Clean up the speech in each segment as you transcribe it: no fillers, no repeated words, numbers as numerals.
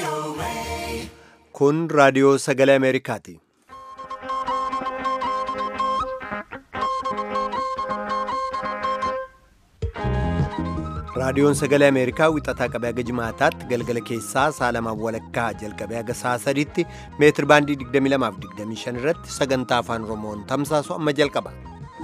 Kun raadiyoo sagalee Ameerikaati. Raadiyoon sagalee Ameerikaa wixataa qabee haga jimaataatti galgala keessaa saalamaa walakkaa jalqabee haga sa'a sadiitti meetir baandii 22 fi 25 irratti sagantaa afaan Oromoon tamsaasu amma jalqaba.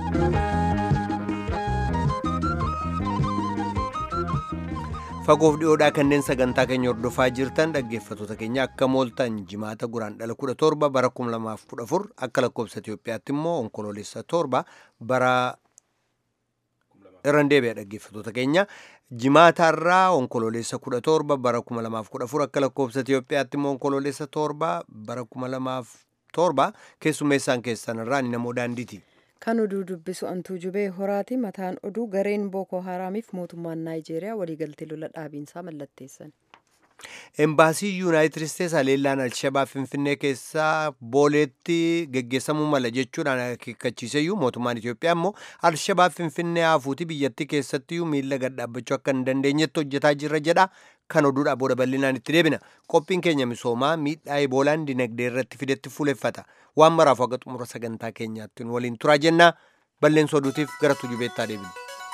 Fagoof dhiyoodhaa kanneen sagantaa keenya hordofaa jirtan dhaggeeffattoota keenya akka mooltan jimaata guraandhala 17 bara 2014 akka lakkoofsa Itoophiyaatti immoo onkoloolessa 7 bara irraan deebi'a dhaggeeffattoota keenya jimaataarraa onkoloolessa 17 bara 2014 akka lakkoofsa Itoophiyaatti immoo onkoloolessa 7 bara 2007 keessummeessaan keessanirraa ni namoo daandiiti. Kan oduu dubbisu Antuu Jubee Horaati. Mataan oduu gareen Booko Haraamiif mootummaan Naayijeeriyaa waliigaltee lola dhaabiinsaa mallatteessan. Embaasii Yuunaayitid Isteetsi haleellaan Alshabaab Finfinnee keessaa booleetti geggeessamuu mala jechuudhaan akeekkachiiseyyuu mootummaan Itoophiyaa immoo Alshabaab Finfinnee haafuuti biyyattii keessattiyyuu miila gad dhaabbachuu akka hin dandeenyetti hojjetaa jirra jedha. Kan oduudhaa booda bal'inaan itti deebina. Qophiin keenya misoomaa miidhaa Iboolaan dinagdee irratti fidetti fuuleffata. Waan maraaf haga xumura sagantaa keenyaatti waliin turaa jenna. Balleessa oduutiif gara tujubeettaa deebina.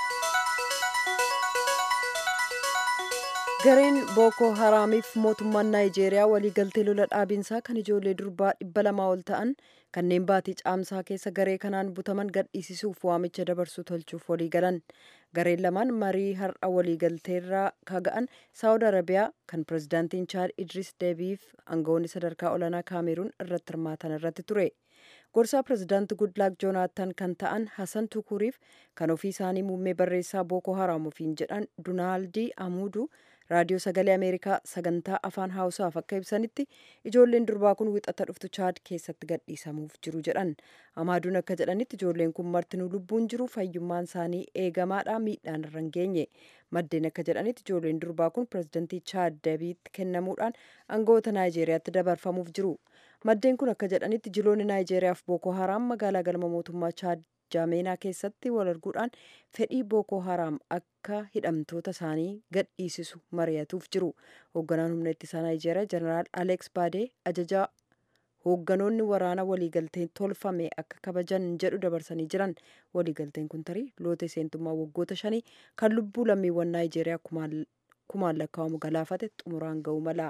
Gareen Booko Haraamiif mootummaan Naayijeeriyaa waliigaltee lola dhaabiinsaa kan ijoollee durbaa 200 ol ta'an kanneen baatii caamsaa keessa garee kanaan butaman gadhiisisuuf waamicha dabarsuu tolchuuf waliigalan. Gareen lamaan marii har'a waliigalteerraa kaga'an Saawud Arabiyaa kan pirezidaantiin Chaad Idris Deebiif aangawoonni sadarkaa olaanaa Kaameruun irratti hirmaatan irratti ture. Gorsaa pirezidaantii Goodluck Joonaatan kan ta'an Hassan Tukuriif kan ofii isaanii muummee barreessaa Booko Haraam ofiin jedhan Dunaaldii Amuuduu raadiyoo sagalee Ameerikaa sagantaa afaan Hawusaaf akka ibsanitti ijoolleen durbaa kun wixata dhuftu Chaad keessatti gadhiisamuuf jiru jedhan. Amaaduun akka jedhanitti ijoolleen kun martinuu lubbuun jiru fayyummaan isaanii eegamaadha miidhaan irra hin geenye. Maddeen akka jedhanitti ijoolleen durbaa kun pirezidaantii Chaad Deebiitti kennamuudhaan aangawoota Naayijeeriyaatti dabarfamuuf jiru. Maddeen kun akka jedhanitti jiloonni Naayijeeriyaaf Booko Haraam magaalaa galma mootummaa Chaad Jaameenaa keessatti wal arguudhaan fedhii Booko Haraam akka hidhamtoota isaanii gadhiisisu mari'atuuf jiru. Hoogganaan humna ittisaa Naayijeeriyaa Jeneraal Aleeks Baadee ajajaa hoogganoonni waraana waliigalteen tolfame akka kabajan jedhu dabarsanii jiran. Waliigalteen kun tarii lootee seentummaa waggoota 5 kan lubbuu lammiiwwan Naayijeeriyaa kumaan lakkaa'amu galaafate xumuraan ga'uu mala.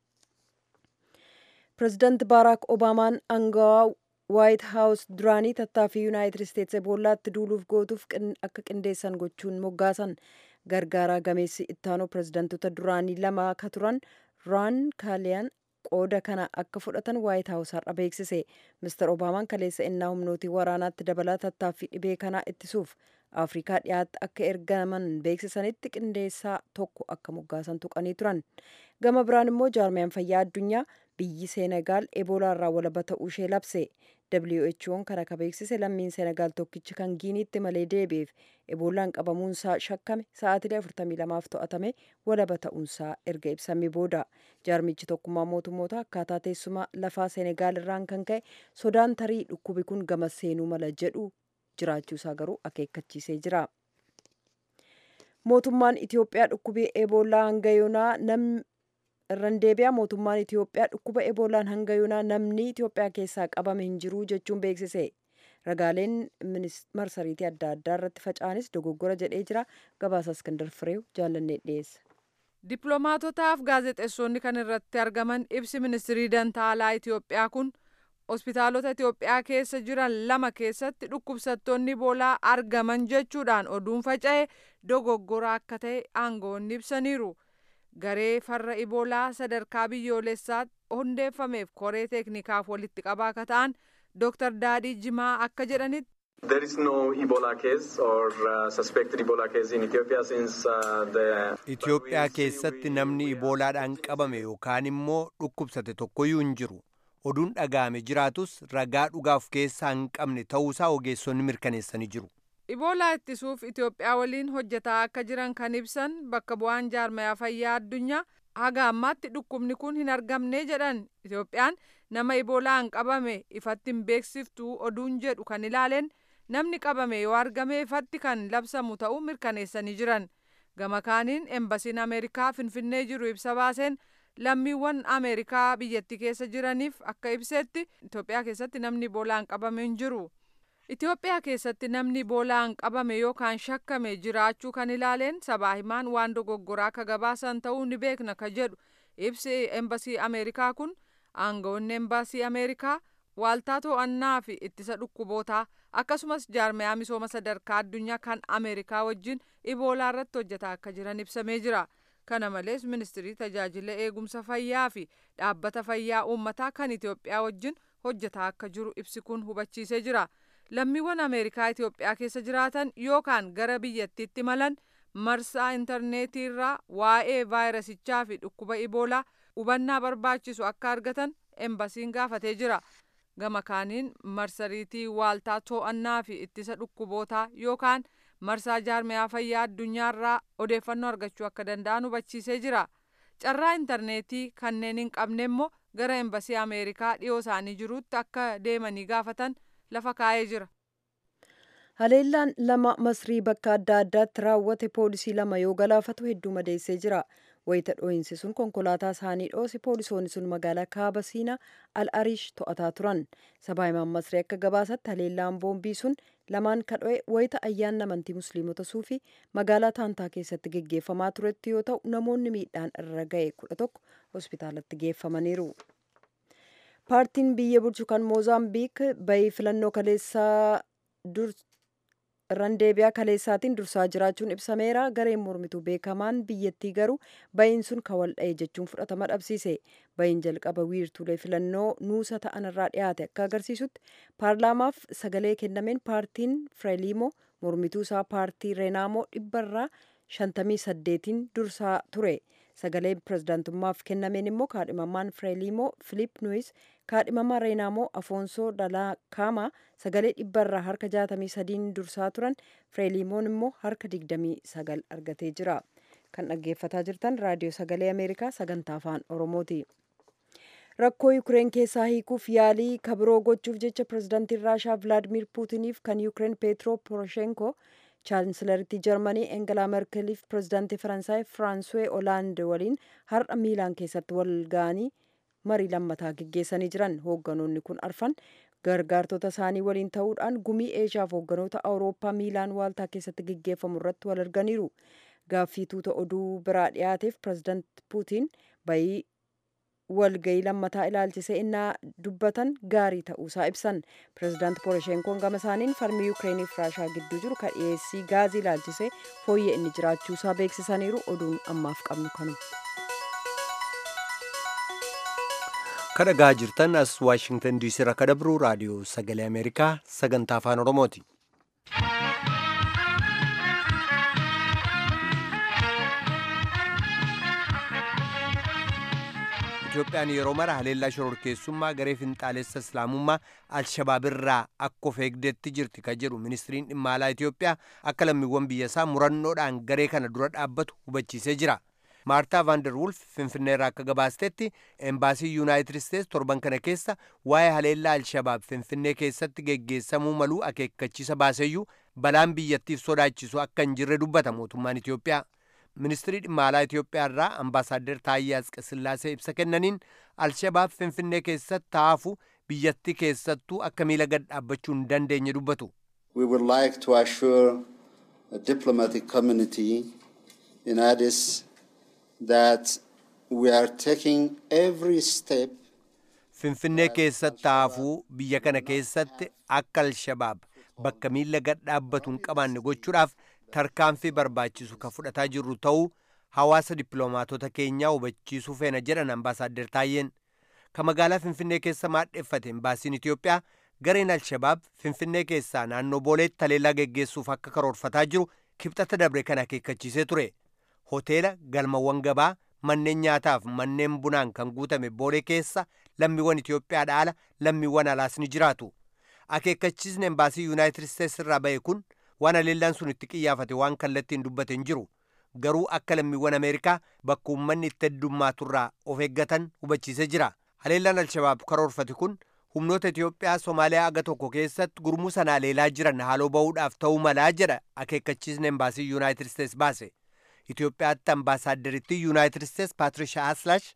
Pireezidaanti Baaraak Obaamaan aangawaa Waayit Haawus duraanii tattaaffii Yuunaayitid Isteetsi Eboolaatti duuluuf gootuuf akka qindeessan gochuun moggaasan. Gargaaraa gameessi ittaanoo pireezidaantota duraanii lama akka turan Raan Kaaliyaan qooda kana akka fudhatan Waayit Haawus har'a beeksise. Mister Obaamaan kaleessa innaa humnootii waraanaatti dabalaa tattaaffii dhibee kanaa ittisuuf Afrikaa dhiyaatti akka ergaman beeksisanitti qindeessaa tokko akka moggaasan tuqanii turan. Gama biraan immoo jaarmiyaan fayyaa addunyaa biyyi Seenagaal Eboolaa irraa walaba ta'uu ishee labse. WHO'n kan akka beeksise lammiin Seenagaal tokkichi kan Giiniitti malee deebi'eef Eboolaan qabamuunsaa shakkame sa'aatilee 42f to'atame walaba ta'uunsaa erga ibsamee booda. Jaarmichi tokkummaa mootummoota akkaataa teessuma lafaa Seenagaal irraan kan ka'e sodaan tarii dhukkubi kun gama seenuu mala jedhu jiraachuusaa garuu akeekkachiisee jira. Mootummaan Itoophiyaa dhukkubii Eboolaa hanga yoonaa irraan deebi'a. Mootummaan Itoophiyaa dhukkuba Eboolaan hanga yoonaa namni Itoophiyaa keessaa qabame hin jiru jechuun beeksise. Ragaaleen marsariitii adda addaa irratti faca'anis dogoggora jedhee jira. Gabaasa Iskandar Fireew jaallannee dhiyeessa. Dippiloomaatotaaf gaazexeessonni kan irratti argaman ibsi ministirii dantaa alaa Itoophiyaa kun hospitaalota Itoophiyaa keessa jiran 2 keessatti dhukkubsattoonni Eboolaa argaman jechuudhaan oduun faca'e dogoggora akka ta'e aangawoonni ibsaniiru. Garee farra Eboolaa sadarkaa biyyoolessaatti hundeeffameef koree teeknikaaf walitti qabaa akka ta'an Dr. Daadhii Jimaa akka jedhanitti. There is no Ebola case or suspected Ebola case in Ethiopia since Itoophiyaa keessatti namni Eboolaadhaan qabame yookaan immoo dhukkubsate tokkoyyuu hin jiru. Oduun dhaga'ame jiraatus ragaa dhugaaf keessaa hin qabne ta'uusaa ogeessonni mirkaneessanii jiru. Eboolaa ittisuuf Itoophiyaa waliin hojjetaa akka jiran kan ibsan bakka bu'aan jaarmayaa fayyaa addunyaa haga ammaatti dhukkubni kun hin argamne jedhan. Itoophiyaan nama Eboolaan qabame ifatti hin beeksiftu oduun jedhu kan ilaaleen namni qabame yoo argame ifatti kan labsamu ta'uu mirkaneessanii jiran. Gama kaaniin embasiin Ameerikaa Finfinnee jiru ibsa baaseen lammiiwwan Ameerikaa biyyattii keessa jiraniif akka ibsetti Itoophiyaa keessatti namni Iboolaan qabame hin jiru. Itoophiyaa keessatti namni Iboolaan qabame yookaan shakkame jiraachuu kan ilaaleen sabaa himaan waan dogoggoraa akka gabaasan ta'uu ni beekna ka jedhu ibsi embasii Ameerikaa kun aangawoonni embasii Ameerikaa waaltaa to'annaa fi ittisa dhukkubootaa akkasumas jaarmayaa misooma sadarkaa addunyaa kan Ameerikaa wajjin Iboolaa irratti hojjetaa akka jiran ibsamee jira. Kana malees ministirii tajaajila eegumsa fayyaa fi dhaabbata fayyaa uummataa kan Itoophiyaa wajjin hojjetaa akka jiru ibsi kun hubachiisee jira. Lammiiwwan Ameerikaa Itoophiyaa keessa jiraatan yookaan gara biyyattiitti malan marsaa intarneetii irraa waa'ee vaayirasichaa fi dhukkuba Iboolaa hubannaa barbaachisu akka argatan embasiin gaafatee jira. Gama kaaniin marsariitii waaltaa to'annaa fi ittisa dhukkubootaa yookaan marsaa jaarmayaa fayyaa addunyaarraa odeeffannoo argachuu akka danda'an hubachiisee jira. Carraa intarneetii kanneen hin qabne immoo gara embasii Ameerikaa dhiyoo isaanii jiruutti akka deemanii gaafatan lafa kaa'ee jira. Haleellaan lama Masrii bakka adda addaatti raawwate poolisii lama yoo galaafatu hedduu madeessee jira. Wayita dho'insi sun konkolaataa isaanii dhoose poolisoonni sun magaalaa kaaba Siinaa Al-Ariish to'ataa turan. Sabaa himaan Masrii akka gabaasatti haleellaan boombii sun lamaan ka dho'e wayita ayyaanni amantii musliimota suufii magaalaa Taantaa keessatti geggeeffamaa turetti yoo ta'u namoonni miidhaan irra ga'e 11 hospitaalatti geeffamaniiru. Paartiin biyya bulchu kan Moozaambiik bayii filannoo kaleessaa randeebiyaa kaleessaatiin dursaa jiraachuun ibsameera. Gareen mormituu beekamaan biyyattii garuu bayiin sun kan wal dha'e jechuun fudhatama dhabsiise. Bayiin jalqaba wiirtuulee filannoo nuusa ta'an irraa dhiyaate akka agarsiisutti paarlaamaaf sagalee kennameen paartiin Frelimo mormituu isaa paartii Renamo 58 dursaa ture. Sagalee pirezidaantummaaf kennameen immoo kaadhimamaan Frelimo Filip Nuis kaadhimamaa Renamo Afoonsoo Dalaakaamaa sagalee 63 dursaa turan. Frelimoon immoo harka 29 argatee jira. Kan dhaggeeffataa jirtan raadiyoo sagalee Ameerikaa sagantaa afaan Oromooti. Rakkoo Yukireen keessaa hiikuuf yaalii kabiroo gochuuf jecha pirezidaantiin Raashaa Vilaadimir Puutiniif kan Yukireen Peetro Poroshenko chaansilaritti Jarmanii Engelaa Merkeliif pirezidaantii Faransaay Firaanswee Olaande waliin har'a Miilaan keessatti wal ga'anii marii lammataa geggeessanii jiran. Hoogganoonni kun arfan gargaartota isaanii waliin ta'uudhaan gumii Eeshiyaaf hoogganoota Awurooppaa Miilaan waaltaa keessatti geggeeffamu irratti wal arganiiru. Gaaffii tuuta oduu biraa dhiyaateef pirezidaanti Puutiin bayii walgayii lammataa ilaalchisee innaa dubbatan gaarii ta'uusaa ibsan. Pirezidaanti Poroshenkoon gama isaaniin falmii Yukireeniif Raashaa gidduu jiru kan dhiyeessii gaazii ilaalchisee fooyyee inni jiraachuusaa beeksisaniiru. Oduun ammaaf qabnu kanuma. Kadhagaa jirtan as Waashingtan DC irraa kadabru raadiyoo sagalee Ameerikaa sagantaa afaan Oromooti. Itoophiyaan yeroo mara haleellaa shororkeessummaa garee finxaalessa islaamummaa Alshabaab irraa akka of eegdetti jirti kan jedhu ministiriin dhimma alaa Itoophiyaa akka lammiiwwan biyya isaa murannoodhaan garee kana dura dhaabbatu hubachiisee jira. Maartaa Vaandar Wulf Finfinnee irraa akka gabaastetti embaasii Yuunaayitid Isteets torban kana keessa waa'ee haleellaa Alshabaab Finfinnee keessatti geggeessamuu maluu akeekkachiisa baaseyyuu balaan biyyattiif sodaachisu akka hin jirre dubbata mootummaan Itoophiyaa. Ministirii dhimma alaa Itoophiyaa irraa ambaasaadder Taayyee Asqasillaasee ibsa kennaniin Alshabaab Finfinnee keessatti taa'afu biyyattii keessattuu akka miila gad dhaabbachuu hin dandeenye dubbatu. We would like to assure the diplomatic community in Addis that we are taking every step. Finfinnee keessatti taa'afu biyya kana keessatti akka Alshabaab bakka miila gad dhaabbatu hin qabaanne gochuudhaaf tarkaanfii barbaachisu kan fudhataa jirru ta'uu hawaasa dippiloomaatota keenyaa hubachiisuu feena jedhan ambaasaadder Taayyeen. Ka magaalaa Finfinnee keessa maadheffate embaasiin Itoophiyaa gareen Alshabaab Finfinnee keessaa naannoo Booleetti haleellaa geggeessuuf akka karoorfataa jiru kibxata dabre kan akeekkachiisee ture. Hoteela, galmawwan gabaa, manneen nyaataaf manneen bunaan kan guutame Boolee keessa lammiiwwan Itoophiyaadhaa ala lammiiwwan alaas ni jiraatu. Akeekkachiisni embaasii Yuunaayitid Isteets irraa ba'e kun waan haleellaan sun itti qiyyaafate waan kallattiin dubbate hin jiru. Garuu akka lammiiwwan Ameerikaa bakka uummanni itti heddummaatuurraa of eeggatan hubachiisee jira. Haleellaan Alshabaab karoorfate kun humnoota Itoophiyaa Somaaliyaa aga tokko keessatti gurmuu sana haleelaa jiran haaloo ba'uudhaaf ta'uu malaa jedha akeekkachiisni embaasii Yuunaayitid Isteets baase. Itoophiyaatti ambaasaadderitti Yuunaayitid Isteets Paatrishaa Aslaash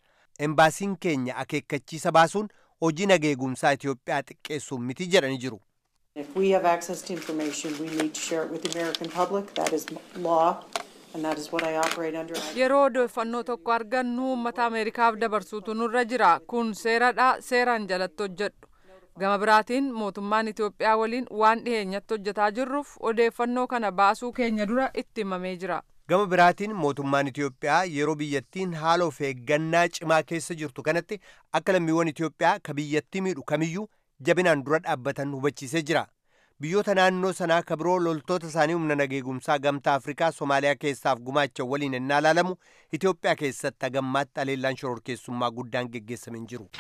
embaasiin keenya akeekkachiisa baasuun hojii nageegumsaa Itoophiyaa xiqqeessuun miti jedhanii jiru. If we have access to information, we need to share it with the American public. That is law, and that is what I operate under. Yeroo odeeffannoo tokko argannu uummata Ameerikaaf dabarsuutu nurra jira. Kun seeradha, seeraan jalatti hojjedhu. Gama biraatiin mootummaan Itoophiyaa waliin waan dhiheenyatti hojjetaa jirruuf odeeffannoo kana baasuu keenya dura itti himamee jira. Gama biraatiin mootummaan Itoophiyaa yeroo biyyattiin haala of eeggannaa cimaa keessa jirtu kanatti akka lammiiwwan Itoophiyaa ka biyyattii miidhu kamiyyuu jabinaan dura dhaabbatan hubachiisee jira. Biyyoota naannoo sanaa ka biroo loltoota isaanii humna nageegumsaa gamtaa Afrikaa Somaaliyaa keessaaf gumaacha waliin ennaa ilaalamu Itoophiyaa keessatti hagammaatti haleellaan shororkeessummaa guddaan geggeessamee hin jiru.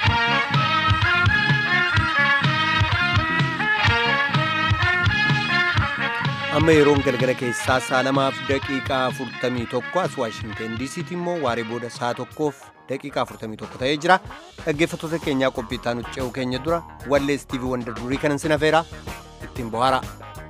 Amma yeroon galgala keessaa 2:41 as Waashingtan DC'tti immoo waaree booda 1:41 ta'ee jira. Dhaggeeffattoota keenyaa qophii itti aanu ce'uu keenya dura wallee Stevie Wonder durii kanan sin hafeera ittiin bohaara.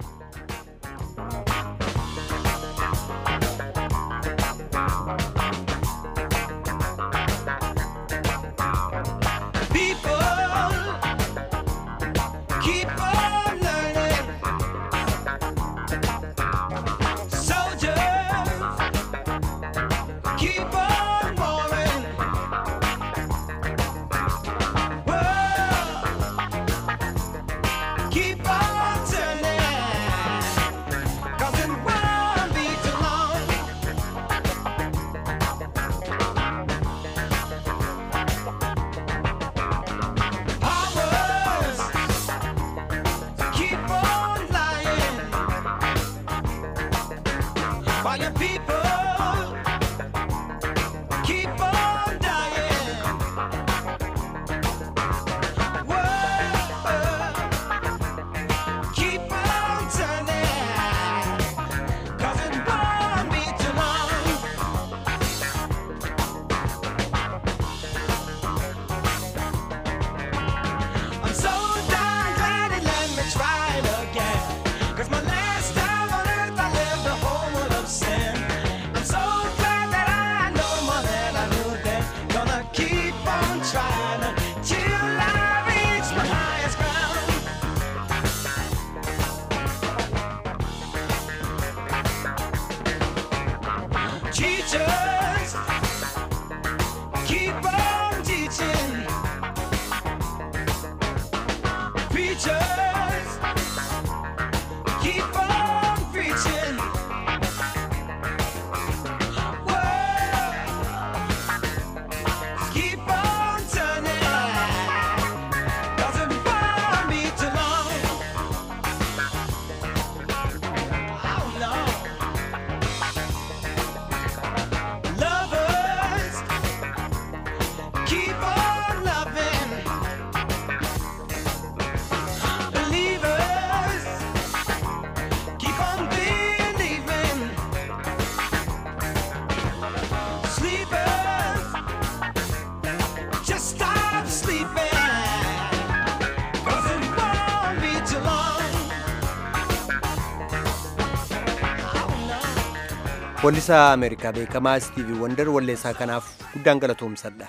Wallisaa Ameerikaa beekamaa Stevie Wonder walleessaa kanaaf guddaan galatoomsadha.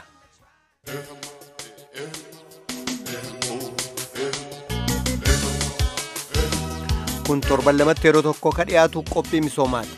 Kun torban lamatti yeroo tokko ka dhiyaatu qophii misoomaati.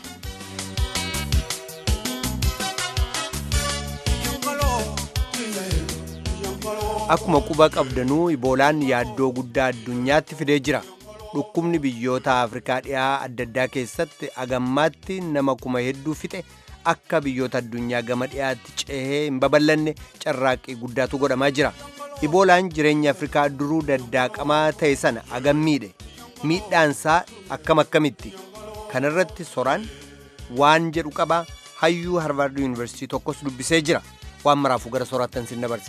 Akkuma quba qabdanuu Iboolaan yaaddoo guddaa addunyaatti fidee jira. Dhukkubni biyyoota Afrikaa dhiyaa adda addaa keessatti agammaatti nama kuma hedduu fixe akka biyyoota addunyaa gama dhiyaatti ce'ee hin babal'anne carraaqqii guddaatu godhamaa jira. Iboolaan jireenya Afrikaa duruu daddaaqamaa ta'e sana agammiidhe. Miidhaansaa akkamitti? Kanarratti Soraan waan jedhu qaba. Hayyuu Harvard University tokkos dubbisee jira. Waan maraafuu gara Soraattan sin dabarsa.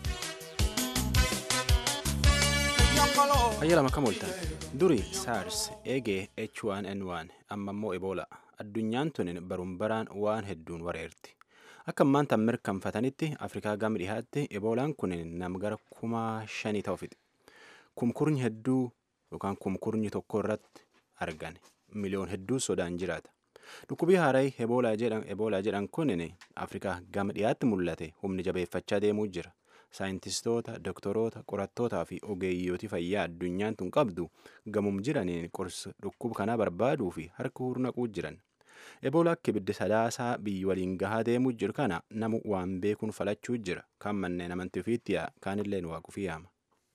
Ayyaala makam ooltan. Duri SARS eegee H1N1 amma immoo Ebola addunyaan tunin barumbaraan waan hedduun wareerti. Akka maanta mirkanfatanitti Afrikaa gama dhihaatti Ebolaan kun nama gara 5,000 ta'u fixe. Kumkurnyi hedduu yookaan kumkurnyi tokko irratti argane. Miliyoon hedduu sodaan jiraata. Dhukkubii haaraa Eboolaa jedhan kunin Afrikaa gama dhiyaatti mul'ate humni jabeeffachaa deemuu jira. Saayintistoota, doktoroota, qorattootaa fi ogeeyyooti fayyaa addunyaan tun qabdu gamum jiraniin qorsa dhukkuba kanaa barbaaduu fi harka hurnaquu jiran. Eboolaa akka ibidda sadaasaa biyyi waliin gahaa deemuu jiru kana namu waan beekuun falachuu jira. Kaan manneen amantii ofiitti yaa'a, kaanillee waaquu fi yaama.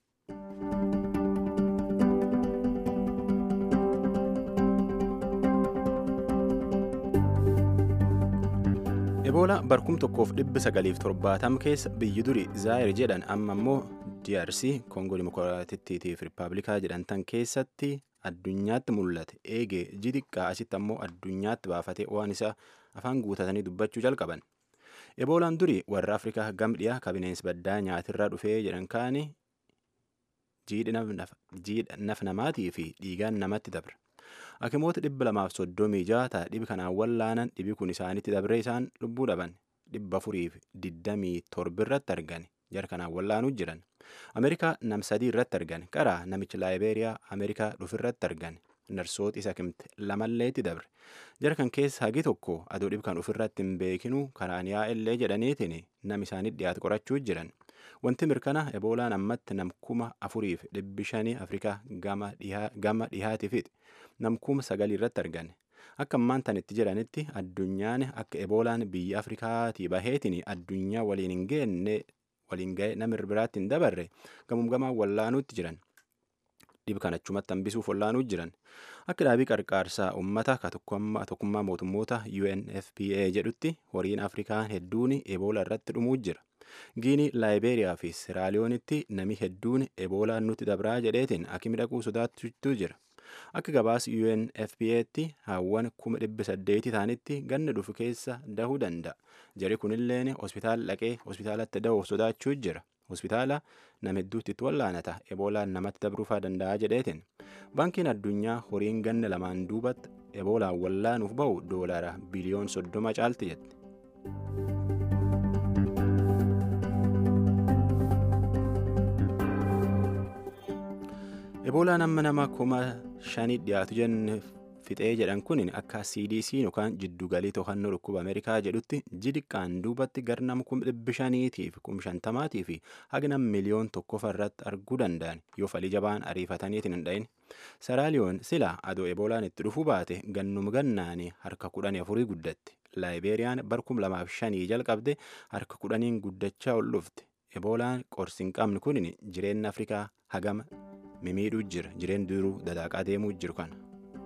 Eboolaa barkum 1970 keessa biyyi duri Zaayir jedhan amma immoo DRC Koongoo Dimokiraatittii fi Rippaabilikaa jedhantan keessatti addunyaatti mul'ate eegee xiqqaa asitti ammoo addunyaatti baafatee waan isaa afaan guutatanii dubbachuu jalqaban. Eboolaan duri warra Afrikaa gam dhiyaa kabineensi baddaa nyaatirraa dhufee jedhan kaani jiidha naf namaatii fi dhiigaan namatti dabra. Hakimoota 236 dhibi kanaan wallaanan dhibi kun isaanitti dabree isaan lubbuu dhaban 427 irratti argan jara kanaan wallaanuu jiran. Ameerikaa nam 3 irratti argan qaraa namichi Laayibeeriyaa Ameerikaa dhufirratti argan narsoota isa kimte lamalleetti dabre. Jara kan keessa hagi tokko aduu dhibi kan ofirratti hin beekinu karaan yaa'ellee jedhaniitiin nam isaanitti dhiyaatu qorachuu jiran. Wanti mirkana Eboolaan ammatti nam 4,500 Afrikaa gama dhihaatiifidha. Nam 9,000 irratti argan. Akka ammaan tan itti jedhanitti addunyaan akka Eboolaan biyya Afrikaatii baheetiin addunyaa waliin ga'e nama biraatti hin dabarre gamaan wallaanuutti jiran. Dhibi kan achumatti hambisuuf wallaanuu jiran. Akka dhaabii qarqaarsaa uummata tokkummaa mootummoota UNFPA jedhutti horiin Afrikaa hedduun Eboolaa irratti dhumuu jira. Giinii Laayibeeriyaa fi Siraaliyoonitti nami hedduun Eboolaan nutti dabraa jedheetiin akimi dhaquu sodaachuu jira. Akka gabaas UNFPA'tti hawwan 800 ta'anitti ganna dhufu keessa dahuu danda'a. Jari kunilleen hospitaala dhaqee hospitaalatti dahuuf sodaachuu jira. Hospitaala nama hedduutti itti wallaanata Eboolaan namatti dabruufaa danda'a jedheetiin. Baankiin addunyaa horiin ganna lamaan duubatti Eboolaan wallaanuuf bahu doolaara biliyoon 30 caalti jette. Eboolaan amma nama 5,000 dhiyaatu jenne fixee jedhan kun akka CDC yookaan jiddugalii to'annoo dhukkuba Ameerikaa jedhutti jidiqqaan duubatti gara nama 500,000 fi 50,000 fi haga nama miliyoon 1 irratti arguu danda'an yoo falii jabaan ariifataniitiin hin dha'in. Saraaliyoon sila adoo Eboolaan itti dhufuu baate gannuma gannaanii harka 14 guddatti. Laayibeeriyaan bara 2005 jalqabde harka 10 guddachaa ol dhufte. Eboolaan qorsi hin qabne kun jireenya Afrikaa hagama mimiidhuu jira. Jireenya duruu dadaaqaa deemuu jiru kana.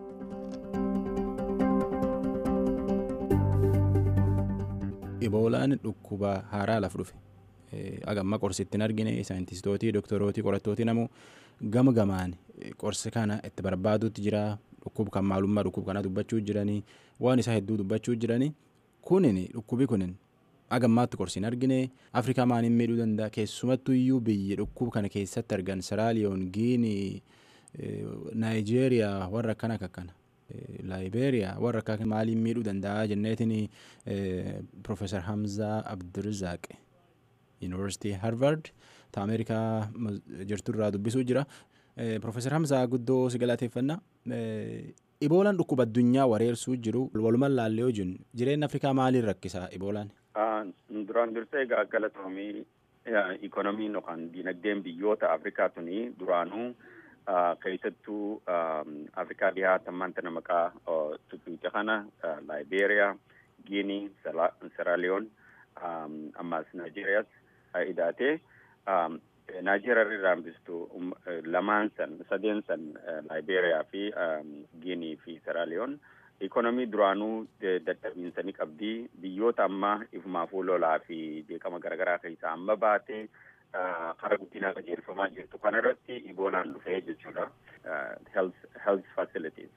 Eboolaan dhukkuba haaraa laf dhufe. Agamma qorsi ittiin argine saayintistooti, doktorooti, qorattooti namu gama gamaan qorsi kana itti barbaaduutti jira. Dhukkuba kan maalummaa dhukkuba kana dubbachuu jiranii waan isaa hedduu dubbachuu jiranii dhukkubi kunin agammaatti qorsiin argine Afrikaa maaniin miidhuu danda'a keessumattuu iyyuu biyya dhukkuba kana keessatti argan Siraaliyoon, Giinii, Naayijeeriyaa warra akkana kakkana. Laayibeeriyaa warra akka maaliin miidhuu danda'a jenneetiin Profeesar Hamzaa Abdurrazaaq Yuunivarsiitii Harvard ta Ameerikaa jirturraa dubbisuu jira. Profeesar Hamzaa guddoo si galateeffannaa. Eboolaan dhukkuba addunyaa wareersuu jiru walumaan laallee hojiin jireenya Afrikaa maaliin rakkisaa Eboolaan? Duraan dursee galatoomii ikonomiin yookaan dinagdeen biyyoota Afrikaa tuni duraanuu keessattuu Afrikaa dhiyaatan maanta maqaa tuttuute kana Laayibeeriyaa, Giinii, Siraaliyoon ammas Naayijeeriyaas hidhatee Naayijeeriyaa irraa hambistu lamaan sadeen Laayibeeriyaa fi Giinii fi Siraaliyoon ikonomii duraanuu dadhabiinsanii qabdii biyyoota ammaa ifumaafuu lolaa fi beekama garaagaraa keessaa amma baatee karaa guddinaa qajeelfamaa jirtu kanarratti Eboolaan dhufee jechuudha. Health facilities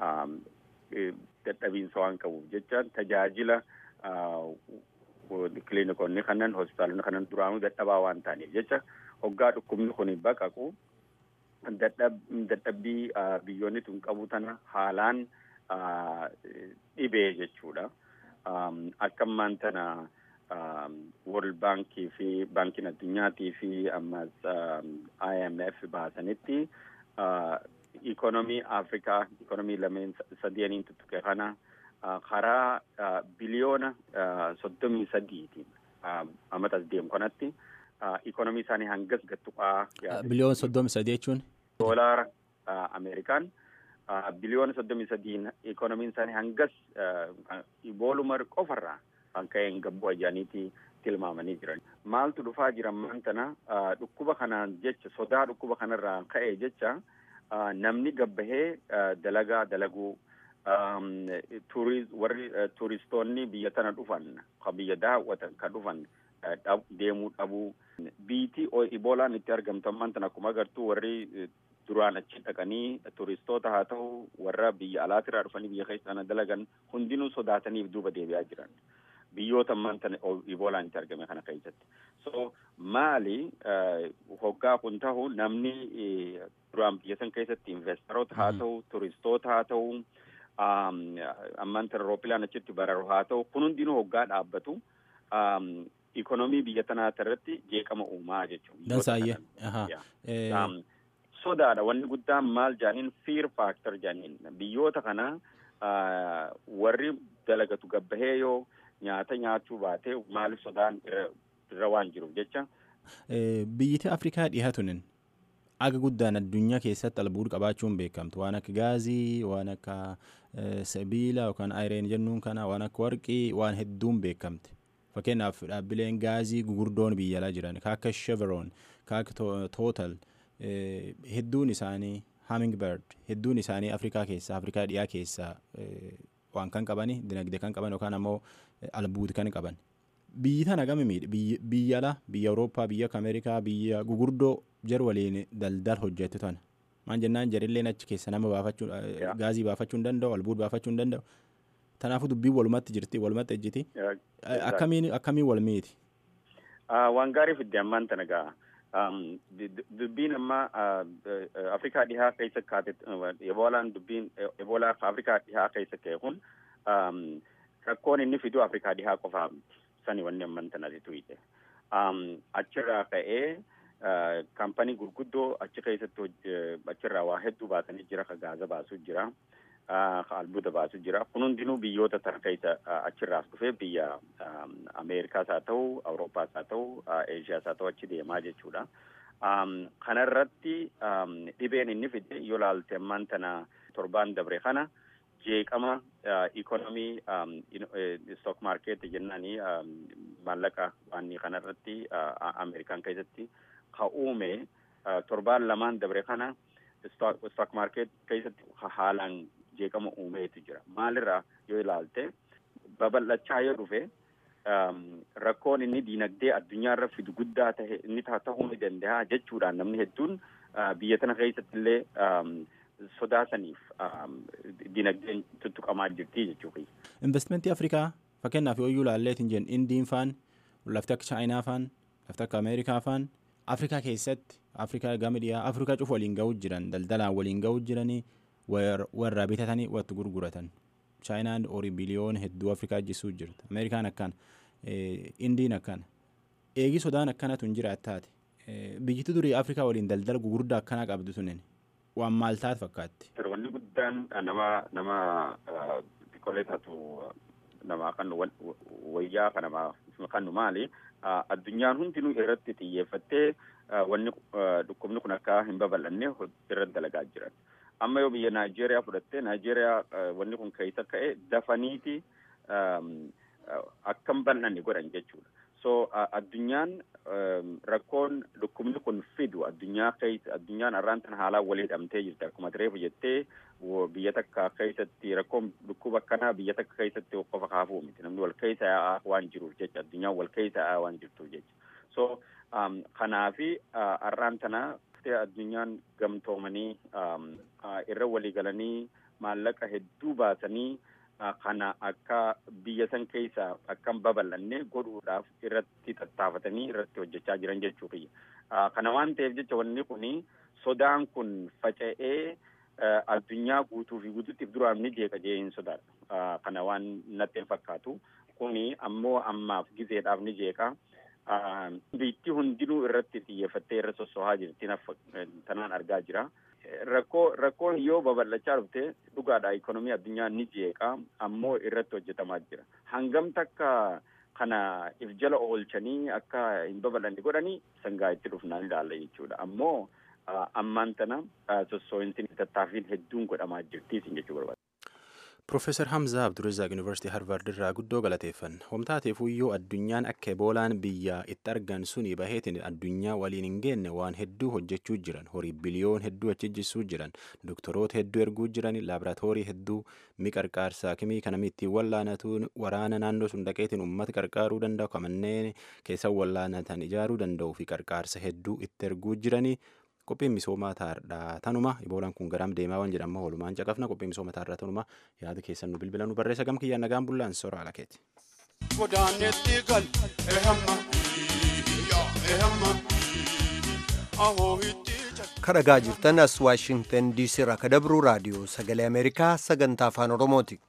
dadhabiinsa waan qabuuf jecha tajaajila kiliinikoonni kanan hospitaalonni kanan duraanuu dadhabaa waan ta'aniif jecha hoggaa dhukkubni kun baqaqu dadhabbii biyyoonni tun qabu tana haalaan dhibee jechuudha. Akka ammaan tana World Baankii fi Baankiin Addunyaatii fi ammas IMF baasanitti ikonomii Afrikaa ikonomii lameen sadeeniin tuttuqe kana karaa biliyoona 33 ammatas deemu kanatti ikonomii isaanii hangas gattuqaa biliyoona 33 jechuun doolaara Ameerikaan biliyoona 33 ikonomiin isaanii hangas ibooluma qofarraa kan ka'een gabbuu ayyaaniitii tilmaamanii jiran. Maaltu dhufaa jira maantana dhukkuba kanaan jecha sodaa dhukkuba kanarraa ka'ee jecha namni gabbahee dalagaa dalaguu warri tuuristoonni biyya tana dhufan kan biyya daawwatan kan dhufan deemuu dhabuu biitii iboolaan itti argamtu maantana akkuma agartuu warri duraan achi dhaqanii tuuristoota haa ta'u warra biyya alaatirraa dhufanii biyya keessaa dalagan hundinuu sodaataniif duuba deebi'aa jiran. Biyyoota maantana iboolaan itti argame kana keessatti. So maali hoggaa kun ta'u namni duraan biyya san keessatti investoroota haa ta'u tuuristoota haa ta'u ammaantana rooppilaan achitti bararu haa ta'u kun hundinuu hoggaa dhaabbatu ikonomii biyya tanaa irratti jeeqama uumaa jechuudha. Dansaayyee. Sodaadha wanni guddaan maal jaaniin fear factor jaaniin biyyoota kana warri dalagatu gabbahee yoo nyaata nyaachuu baatee maaliif sodaan irra waan jiruuf jecha. Biyyiti Afrikaa dhiyaatunin aga guddaan addunyaa keessatti albuuda qabaachuun beekamtu waan akka gaazii waan akka sibiila yookaan ayireen jennuun kana waan akka warqii waan hedduun beekamte. Fakkeenyaaf dhaabbileen gaazii gugurdoon biyya alaa jiran kan akka Chevron kan akka Total hedduun isaanii Hummingbird hedduun isaanii Afrikaa dhiyaa keessaa waan kan qabani dinagdee kan qaban yookaan ammoo albuuda kan qaban. Biyyi tana gama biyya alaa biyya Awurooppaa biyya Ameerikaa biyya gugurdoo jar waliin daldala hojjetu tana. Maan jennaan jarilleen achi keessa nama baafachuu gaazii baafachuu hin danda'u albuuda baafachuu hin danda'u. Tanaafuu dubbiin walumatti jirti walumatti ejjiti. Akkamiin wal miiti? Waan gaarii fidde ammaan tana gaa. Dubbiin amma Afrikaa dhihaa keessa kaate eboolaan dubbiin eboolaa Afrikaa dhihaa keessa ka'e kun rakkoon inni fidu Afrikaa dhihaa qofaa miti. Sani wanni ammaan tanatti tuyite. Achirraa ka'ee kaampanii gurguddoo achi keessatti achirraa waa hedduu baasanii jira ka gaaza baasuu jira. Albuuda baasuu jira. Kun hundinuu biyyoota tana keessa achirraas dhufee biyya Ameerikaas haa ta'u, Awurooppaas haa ta'u, Eeshiyaas haa ta'u achi deemaa jechuudha. Kanarratti dhibeen inni fide yoo ilaalte ammaan tana torbaan dabre kana jeeqama ikonomii stock market jennaanii maallaqa waan kanarratti Ameerikaan keessatti ka uume torbaan lamaan dabre kana stock market keessatti haalaan jeeqama uumeetu jira. Maalirraa yoo ilaalte babal'achaa yoo dhufe rakkoon inni diinagdee addunyaarra fidu guddaa ta'e inni ta'uu ni danda'a jechuudhaan namni hedduun biyya tana keessatti illee sodaasaniif diinagdeen tuttuqamaa jirti jechuudha. Investimentii Afrikaa fakkeenyaaf yoo ilaalleetiin jennu Indiin faan lafti akka Chaayinaa faan lafti akka Ameerikaa faan Afrikaa keessatti Afrikaa gama dhiyaa Afrikaa cufa waliin ga'uu jiran daldalaan waliin ga'uu jiranii warra bitatanii watti gurguratan. Chaayinaan horii biliyoona hedduu Afrikaa jisuu jirti. Ameerikaan akkana. Indiin akkana. Eegi sodaan akkanatu hin jiraattaati. Biyyatti durii Afrikaa waliin daldala gugurdaa akkanaa qabdu tunin waan maal taate fakkaatti. Wanni guddaan nama xiqqooleetatu nama kan wayyaa kan nama kan maali addunyaan hundinuu irratti xiyyeeffattee wanni dhukkubni kun akka hin babal'anne irratti dalagaa jiran. Amma yoo biyya Naayijeeriyaa fudhattee Naayijeeriyaa wanni kun keessa ka'e dafaniiti akkam bal'anne godhan jechuudha. So addunyaan rakkoon dhukkubni kun fidu addunyaan arraan tana haalaan walii hidhamtee jirti akkuma tireefu jettee biyya takka keessatti rakkoon dhukkuba akkanaa biyya takka keessatti qofa kaafuu miti namni wal keessa yaa'aa waan jiruuf jecha addunyaan wal keessa yaa'aa waan jirtuuf jecha. So kanaafi arraan tana addunyaan gamtoomanii irra walii galanii maallaqa hedduu baasanii kana akka biyya san keessa akkam babal'anne godhuudhaaf irratti tattaafatanii irratti hojjechaa jiran jechuudha. Kana waan ta'eef jecha wanni kuni sodaan kun faca'ee addunyaa guutuu fi guutuutiif duraan ni jeeqa jee hin sodaadha. Kana waan natti hin fakkaatu. Kuni ammoo ammaaf gizeedhaaf ni jeeqa. Biitti hundinuu irratti xiyyeeffattee irra sossohaa jirti tanaan argaa jira. rakkoon yoo babal'achaa dhufte dhugaadha ikonomii addunyaa ni jeeqa ammoo irratti hojjetamaa jira. Hangam takka kana if jala oolchanii akka hin babal'anne godhanii sangaa itti dhufnaan ilaalla jechuudha. Ammoo ammaan tana sossoo'insi tattaaffiin hedduun godhamaa jirti jechuu barbaada. Profeesar Hamzaa Abdurezaaq Yuunivarsiitii Harvard irraa guddoo galateeffanna. Homtaateefuu yoo addunyaan akka eboolaan biyya itti argan suni baheetiin addunyaa waliin hin geenne waan hedduu hojjechuu jiran, horii biliyoon hedduu achi jissuu jiran, doktoroota hedduu erguu jiran, laaboraatoorii hedduu miqarqaarsaa kimii kanami ittiin wallaanatuun waraana naannoo sun dhaqeetiin uummata qarqaaruu danda'u, kamanneen keessa wallaanatan ijaaruu danda'uu fi qarqaarsa hedduu itti erguu jiranii. Qophiin misoomaa taardhaa tanuma eboolaan kun garam deemaa waan jedhamu walumaan caqafna. Qophiin misoomaa taardhaa tanuma yaada keessan nu bilbila nu barreessa gam kiyyaan nagaan bullaan soraa lakeeti. Kadhagaa jirtan as Waashingtan DC irraa ka dabruu raadiyoo sagalee Ameerikaa sagantaa afaan Oromooti.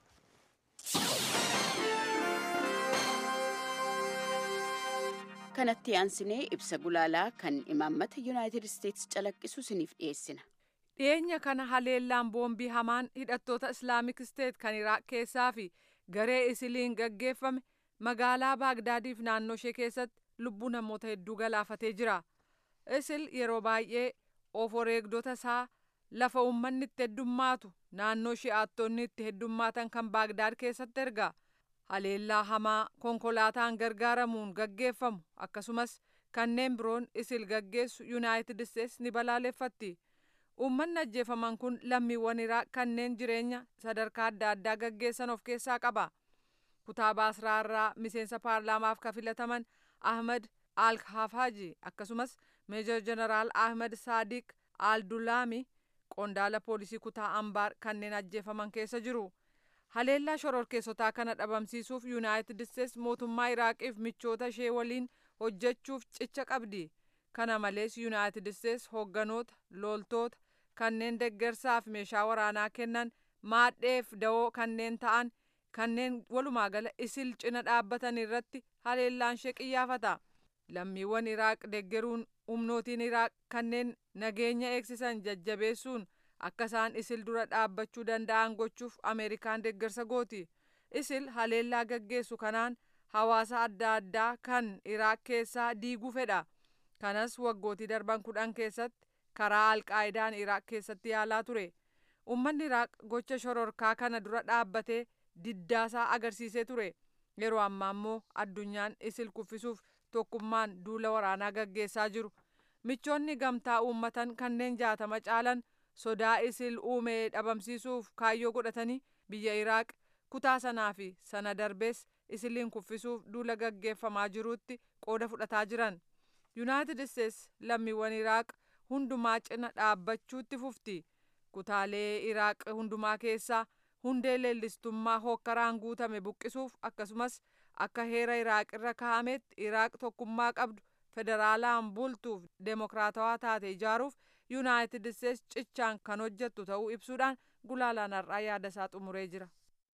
kanatti aansinee ibsa gulaalaa kan imaammata Yuunaayitid Isteetsi calaqqisu isiniif dhiyeessina. Dhiyeenya kana haleellaan boombii hamaan hidhattoota Islaamik Isteet kan Iraaq keessaa fi garee isiliin gaggeeffame magaalaa Baagdaadiif naannoo ishee keessatti lubbuu namoota hedduu galaafatee jira. Isil yeroo baay'ee of wareegdota isaa lafa uummanni itti heddummaatu naannoo shi'aattonni itti heddummaatan kan Baagdaad keessatti erga. Haleellaa hamaa konkolaataan gargaaramuun gaggeeffamu akkasumas kanneen biroon Isil gaggeessu Yuunaayitid Isteetsi ni balaaleffatti. Uummanni ajjeefaman kun lammiiwwan Iraaq kanneen jireenya sadarkaa adda addaa gaggeessan of keessaa qaba. Kutaa Baasraa irraa miseensa paarlaamaaf kafilataman Ahmed Al-Hafaji akkasumas Meejor Jeneraal Ahmed Saadiq Al-Dulaami qondaala poolisii kutaa Ambaar kanneen ajjeefaman keessa jiru. Haleellaa shororkeessotaa kana dhabamsiisuuf Yuunaayitid Isteetsi mootummaa Iraaqiif michoota ishee waliin hojjechuuf cicha qabdi. Kana malees Yuunaayitid Isteetsi hoogganoota, loltoota kanneen deeggarsaaf meeshaa waraanaa kennan, maadheef da'oo kanneen ta'an, kanneen walumaa gala Isil cina dhaabbatan irratti haleellaan ishee qiyyaafata. Lammiiwwan Iraaq deeggaruun humnootiin Iraaq kanneen nageenya eegsisan jajjabeessuun akka isaan Isil dura dhaabbachuu danda'an gochuuf Ameerikaan deeggarsa gooti. Isil haleellaa gaggeessu kanaan hawaasa adda addaa kan Iraaq keessaa diiguu fedha. Kanas waggootii darban 10 keessatti karaa Alqaayidaan Iraaq keessatti yaalaa ture. Uummanni Iraaq gocha shororkaa kana dura dhaabbatee diddaasaa agarsiisee ture. Yeroo ammaa immoo addunyaan Isil kuffisuuf tokkummaan duula waraanaa gaggeessaa jiru. Michoonni gamtaa uummatan kanneen 60 caalan sodaa Isil uumee dhabamsiisuuf kaayyoo godhatanii biyya Iraaq kutaa sanaa fi sana darbees Isiliin kuffisuuf duula gaggeeffamaa jiruutti qooda fudhataa jiran. Yuunaayitid Isteetsi lammiiwwan Iraaq hundumaa cina dhaabbachuutti fufti. Kutaalee Iraaq hundumaa keessaa hundee leellistummaa hookkaraan guutame buqqisuuf akkasumas akka heera Iraaq irra kaa'ametti Iraaq tokkummaa qabdu federaalaan bultuuf demokraatawaa taate ijaaruuf Yuunaayitid Isteetsi cichaan kan hojjettu ta'uu ibsuudhaan gulaalaan har'aa yaada isaa xumuree jira.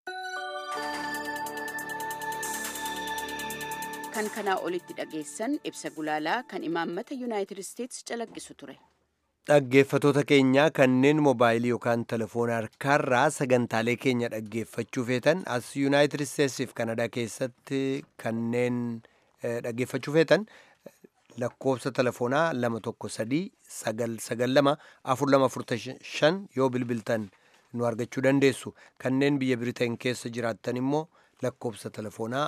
Kan kanaa olitti dhageessan ibsa gulaalaa kan imaammata Yuunaayitid Isteetsi calaqqisu ture. Dhaggeeffatoota keenya kanneen moobaayilii yookaan telefoona harkaarraa sagantaalee keenya dhaggeeffachuu feetan as Yuunaayitid Isteetsiif Kanadaa keessatti kanneen dhaggeeffachuu feetan lakkoofsa telefoonaa 213-992-4245 yoo bilbiltan nu argachuu dandeessu. Kanneen biyya Biriteen keessa jiraattan immoo lakkoofsa telefoonaa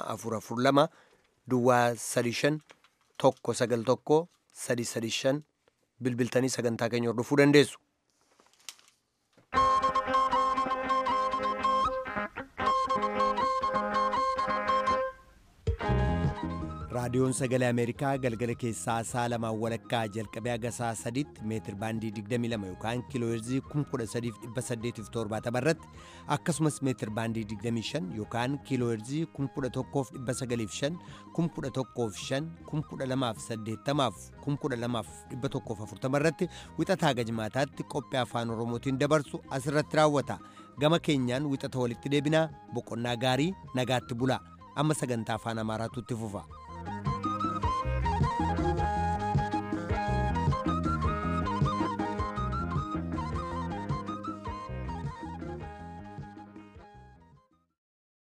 442-35-191-335 bilbiltanii sagantaa keenya hordofuu dandeessu. raadiyoon sagalee Ameerikaa galgala keessaa sa'a 2:00 jalqabee haga sa'a 3tti meetir baandii 22 yookaan kiilooheerzii 13870 irratti akkasumas meetir baandii 25 yookaan kiilooheerzii 11905 115 12080 irratti wixataa hanga jimaataatti qophii afaan Oromootiin dabarsu asirratti raawwata. Gama keenyaan wixata walitti deebinaa boqonnaa gaarii nagaatti bulaa. Amma sagantaa afaan Amaaraatu itti fufa.